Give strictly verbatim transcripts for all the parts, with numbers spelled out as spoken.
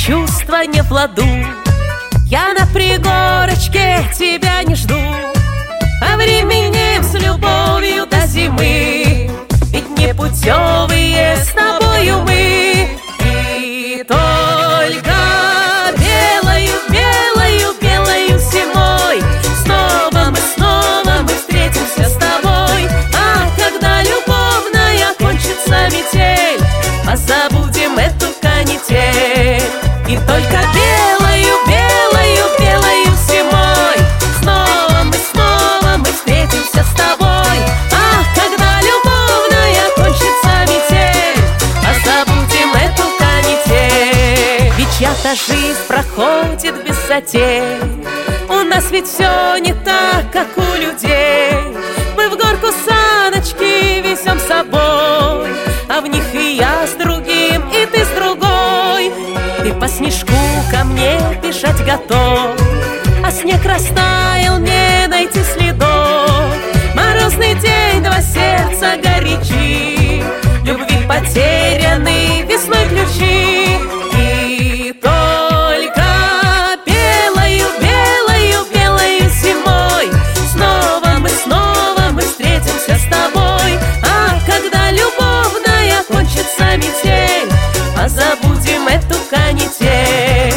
чувства не в ладу. Я на пригорочке тебя не жду, а временем с любовью до зимы. Ведь непутевые с тобою мы. И только белою, белою, белою зимой снова мы, снова мы встретимся с тобой. А когда любовная кончится метель, позабудем эту канитель. И только белою, белою, белою зимой снова мы, снова мы встретимся с тобой. А когда любовная кончится метель, позабудем эту канитель. Ведь чья-то жизнь проходит без затей, у нас ведь все не так, как у людей. Мы в горку саночки везем с собой, а в них и я с другим, и ты с другой. Ты по снежку ко мне бежать готов, а снег растаял, не найти следов. Морозный день, два сердца горячи, любви потеряны весной ключи. И только белою, белою, белою зимой снова мы, снова мы встретимся с тобой. А когда любовная кончится метель, позабудем эту канитель.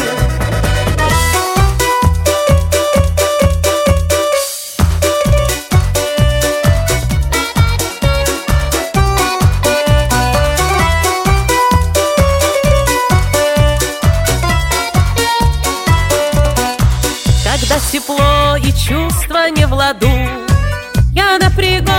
Когда тепло и чувства не в ладу, я на пригорке